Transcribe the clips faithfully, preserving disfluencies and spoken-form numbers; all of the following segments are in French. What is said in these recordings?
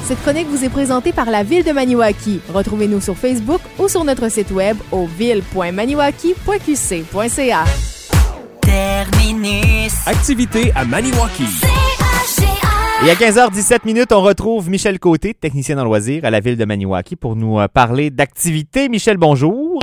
Cette chronique vous est présentée par la Ville de Maniwaki. Retrouvez-nous sur Facebook ou sur notre site web au ville point maniwaki point q c point c a. Terminus. Activité à Maniwaki. C H G A. Et à quinze heures dix-sept minutes, on retrouve Michel Côté, technicien en loisirs à la Ville de Maniwaki, pour nous euh, parler d'activité. Michel, bonjour.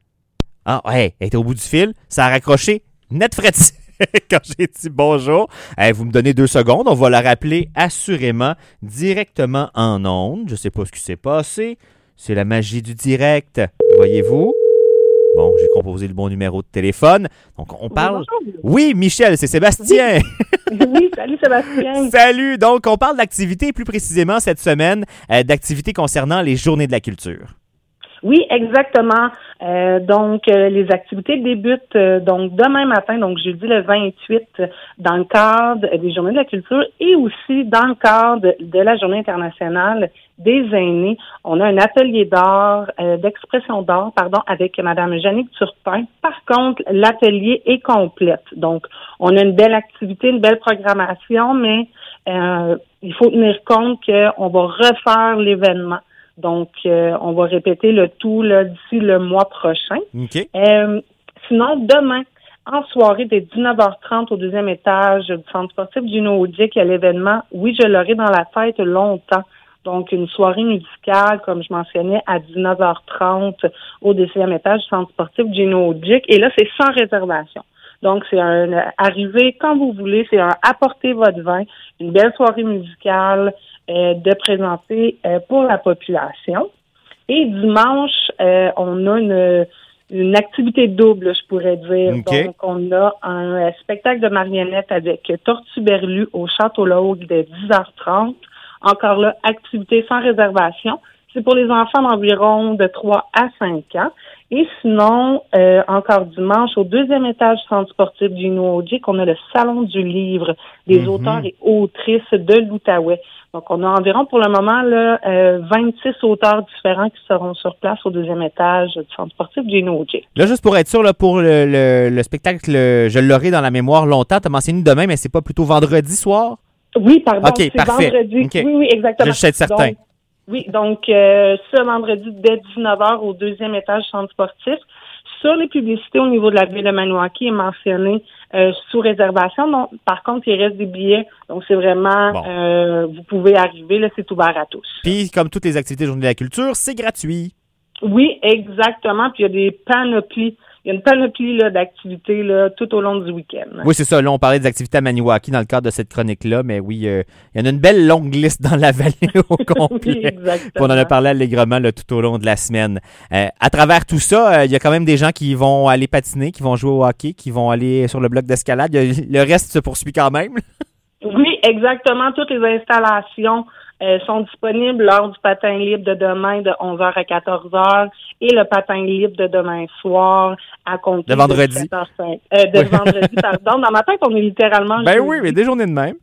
Ah, ouais, elle était au bout du fil. Ça a raccroché net frais quand j'ai dit bonjour. Eh, vous me donnez deux secondes. On va la rappeler assurément directement en ondes. Je sais pas ce qui s'est passé. C'est la magie du direct. Voyez-vous? Bon, j'ai composé le bon numéro de téléphone. Donc, on parle... Oui, oui, Michel, c'est Sébastien. Oui, salut Sébastien. Salut. Donc, on parle d'activités, plus précisément cette semaine, euh, d'activités concernant les Journées de la culture. Oui, exactement. Euh, donc, euh, les activités débutent euh, donc demain matin, donc jeudi le vingt-huit, dans le cadre des Journées de la culture et aussi dans le cadre de la Journée internationale des aînés. On a un atelier d'art, euh, d'expression d'art, pardon, avec Madame Jannick Turpin. Par contre, l'atelier est complète. Donc, on a une belle activité, une belle programmation, mais euh, il faut tenir compte qu'on va refaire l'événement. Donc, euh, on va répéter le tout là, d'ici le mois prochain. OK. Euh, sinon, demain, en soirée, dès dix-neuf heures trente au deuxième étage du centre sportif Gino Audier, il y a l'événement « Oui, je l'aurai dans la tête longtemps ». Donc, une soirée musicale, comme je mentionnais, à dix-neuf heures trente au deuxième étage du centre sportif Gino Audier. Et là, c'est sans réservation. Donc, c'est un arrivé quand vous voulez, c'est un apporter votre vin, une belle soirée musicale euh, de présenter euh, pour la population. Et dimanche, euh, on a une, une activité double, je pourrais dire. Okay. Donc, on a un spectacle de marionnettes avec Tortue Berlu au Château Laugue de dix heures trente. Encore là, activité sans réservation. C'est pour les enfants d'environ de trois à cinq ans. Et sinon, euh, encore dimanche, au deuxième étage du centre sportif Gino Audier, qu'on a le Salon du livre des mm-hmm. auteurs et autrices de l'Outaouais. Donc, on a environ pour le moment là, euh, vingt-six auteurs différents qui seront sur place au deuxième étage du centre sportif Gino Audier. Là, juste pour être sûr, là, pour le, le, le spectacle, le, je l'aurai dans la mémoire longtemps. Tu as mentionné demain, mais c'est pas plutôt vendredi soir? Oui, pardon, OK, c'est parfait. vendredi. Okay. Oui, oui, exactement. Je suis certain. Donc, oui, donc euh, ce vendredi dès dix-neuf heures au deuxième étage du centre sportif. Sur les publicités au niveau de la ville de Maniwaki est mentionné euh, sous réservation. Donc, par contre, il reste des billets. Donc, c'est vraiment, bon. euh, vous pouvez arriver, là, c'est ouvert à tous. Puis, comme toutes les activités de Journée de la culture, c'est gratuit. Oui, exactement. Puis, il y a des panoplies. Il y a une panoplie là, d'activités là, tout au long du week-end. Oui, c'est ça. Là, on parlait des activités à Maniwaki dans le cadre de cette chronique-là, mais oui, euh, il y en a une belle longue liste dans la vallée au complet. Oui, exactement. Puis on en a parlé allègrement là, tout au long de la semaine. Euh, à travers tout ça, euh, il y a quand même des gens qui vont aller patiner, qui vont jouer au hockey, qui vont aller sur le bloc d'escalade. Il y a, le reste se poursuit quand même. Oui, exactement. Toutes les installations euh, sont disponibles lors du patin libre de demain de onze heures à quatorze heures et le patin libre de demain soir à compter de vendredi. de sept heures cinq. Euh, de vendredi, pardon. Dans ma tête, on est littéralement... Ben jeudi. oui, mais des journées de même.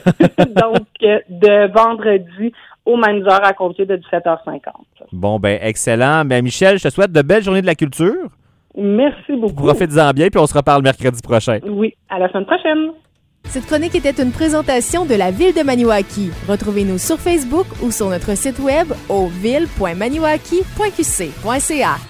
Donc, euh, de vendredi aux mêmes heures à compter de dix-sept heures cinquante. Bon, ben excellent. Ben Michel, je te souhaite de belles journées de la culture. Merci beaucoup. Profite-en bien, puis on se reparle mercredi prochain. Oui, à la semaine prochaine. Cette chronique était une présentation de la Ville de Maniwaki. Retrouvez-nous sur Facebook ou sur notre site web au ville point maniwaki point q c point c a.